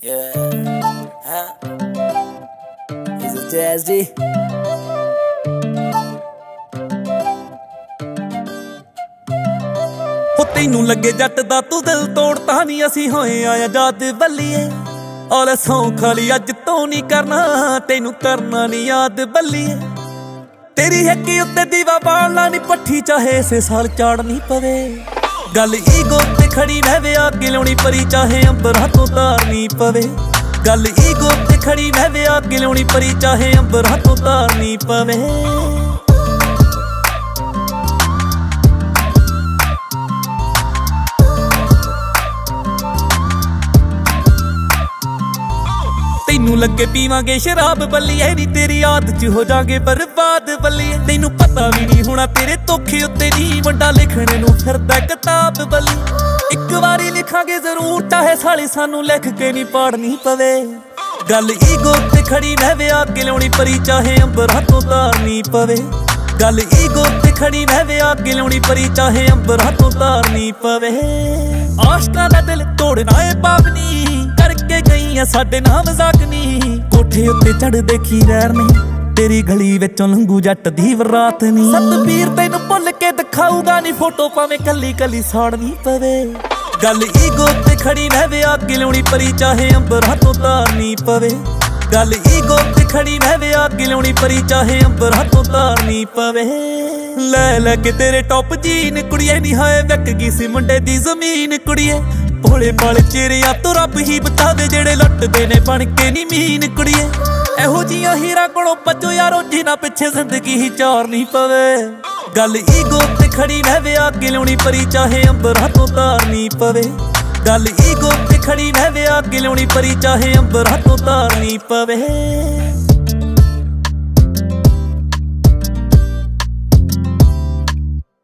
Is it Jazz D? ਹੋ ਤੈਨੂੰ ਲੱਗੇ ਜੱਟ ਦਾ ਤੂੰ ਦਿਲ ਤੋੜਤਾ ਨਹੀਂ, ਅਸੀਂ ਹੋਏ ਆ ਆਜ਼ਾਦ ਬੱਲੀਏ। ਔਲੇ ਸੌਂ ਖਾਲੀ ਅੱਜ ਤੋਂ ਨਹੀਂ ਕਰਨਾ, ਤੈਨੂੰ ਕਰਨਾ ਨਹੀਂ ਯਾਦ ਬੱਲੀਏ। ਤੇਰੀ ਹੱਕੀ ਉੱਤੇ ਦੀਵਾ ਬਾਲਣਾ ਨਹੀਂ, ਪੱਠੀ ਚਾਹੇ ਇਸੇ ਸਾਲ ਚਾੜਨੀ ਪਵੇ। ਗੱਲ ਈਗੋ ਤੇ ਖੜੀ ਰਹਿਵੇ, ਅੱਗ ਲਾਉਣੀ ਪਰੀ ਚਾਹੇ ਅੰਬਰਾਂ ਤੋਂ ਤਾਰਨੀ ਪਵੇ। ਗੱਲ ਈਗੋ ਤੇ ਖੜੀ ਰਹਿਵੇ, ਅੱਗ ਲਾਉਣੀ ਪਰੀ ਚਾਹੇ ਅੰਬਰਾਂ ਤੋਂ ਤਾਰਨੀ ਪਵੇ। ਤੈਨੂੰ ਲੱਗੇ ਪੀਵਾਂਗੇ ਸ਼ਰਾਬ ਬੱਲੀਏ ਨੀ, ਤੇਰੀ ਆਦਤ ਚ ਹੋ ਜਾਗੇ ਬਰਬਾਦ ਬੱਲੀਏ। ਤੈਨੂੰ ਪਤਾ ਵੀ ਨਹੀਂ ਹੋਣਾ ਤੇਰੇ ਧੋਖੇ ਉੱਤੇ ਨੀ, ਮੁੰਡਾ ਲਿਖਣ ਨੂੰ ਫਿਰਦਾ ਕਿਤਾਬ ਬੱਲੀ। ਇੱਕ ਵਾਰੀ ਲਿਖਾਂਗੇ ਜ਼ਰੂਰ, ਚਾਹੇ ਸਾਲੀ ਸਾਨੂੰ ਲਿਖ ਕੇ ਨੀ ਪਾੜਨੀ ਪਵੇ। ਗੱਲ ਈਗੋ ਤੇ ਖੜੀ ਰਹਿਵੇ, ਅੱਗ ਲਾਉਣੀ ਪਰੀ ਚਾਹੇ ਅੰਬਰਾਂ ਤੋਂ ਤਾਰਨੀ ਪਵੇ। ਗੱਲ ਈਗੋ ਤੇ ਖੜੀ ਰਹਿਵੇ, ਅੱਗ ਲਾਉਣੀ ਪਰੀ ਚਾਹੇ ਅੰਬਰਾਂ ਤੋਂ ਤਾਰਨੀ ਪਵੇ। ਆਸ਼ਕਾਂ ਦਾ ਦਿਲ ਤੋੜਨਾ ਏ ਪਾਪ ਨੀ, ਕਰਕੇ ਗਈ ਆ ਸਾਡੇ ਨਾਲ ਮਜ਼ਾਕ ਨੀ। ਕੋਠੇ ਉੱਤੇ ਚੜ ਦੇਖੀ ਰਹਿਰ ਨੇ, ਤੇਰੀ ਗਲੀ ਵਿੱਚੋਂ ਲੰਘੂ ਜੱਟ ਦੀ ਵਰਾਤ ਨੀ। ਸਤਬੀਰ ਤੈਨੂੰ ਭੁੱਲ ਕੇ ਦਿਖਾਊਗਾ ਨੀ, ਫੋਟੋ ਭਾਵੇਂ ਕੱਲੀ ਕੱਲੀ ਸਾੜਨੀ ਪਵੇ। ਗੱਲ ਈਗੋ ਤੇ ਖੜੀ ਰਹਿਵੇ, ਅੱਗ ਲਾਉਣੀ ਪਰੀ ਚਾਹੇ ਅੰਬਰਾਂ ਤੋਂ ਤਾਰਨੀ ਪਵੇ। ਗੱਲ ਈਗੋ ਤੇ ਖੜੀ ਰਹਿਵੇ, ਅੱਗ ਲਾਉਣੀ ਪਰੀ ਚਾਹੇ ਅੰਬਰਾਂ ਤੋਂ ਤਾਰਨੀ ਪਵੇ। ਲੈ ਲੈ ਕੇ ਤੇਰੇ ਟੌਪ ਜੀਨ ਕੁੜੀਏ ਨੀ, ਹਾਏ ਵਿਕ ਗਈ ਸੀ ਮੁੰਡੇ ਦੀ ਜ਼ਮੀਨ ਕੁੜੀਏ। ਭੋਲੇ ਭਾਲੇ ਚਿਹਰਿਆਂ ਤੋਂ ਰੱਬ ਹੀ ਬਚਾਵੇ, ਜਿਹੜੇ ਲੁੱਟਦੇ ਨੇ ਬਣ ਕੇ ਨੀ ਮੀਨ ਕੁੜੀਏ। ਇਹੋ ਜਿਹੀਆਂ ਹੀਰਾਂ ਕੋਲੋਂ ਬਚੋ ਯਾਰੋ, ਜਿਨ੍ਹਾਂ ਪਿੱਛੇ ਜ਼ਿੰਦਗੀ ਹੀ ਚਾਰਨੀ ਪਵੇ। ਗੱਲ ਈਗੋ ਤੇ ਖੜੀ ਰਹਿਵੇ, ਅੱਗ ਲਾਉਣੀ ਪਰੀ ਚਾਹੇ ਅੰਬਰਾਂ ਤੋਂ ਤਾਰਨੀ ਪਵੇ। ਗੱਲ ਈਗੋ ਤੇ ਖੜੀ ਰਹਿਵੇ, ਅੱਗ ਲਾਉਣੀ ਪਰੀ ਚਾਹੇ ਅੰਬਰਾਂ ਤੋਂ ਤਾਰਨੀ ਪਵੇ।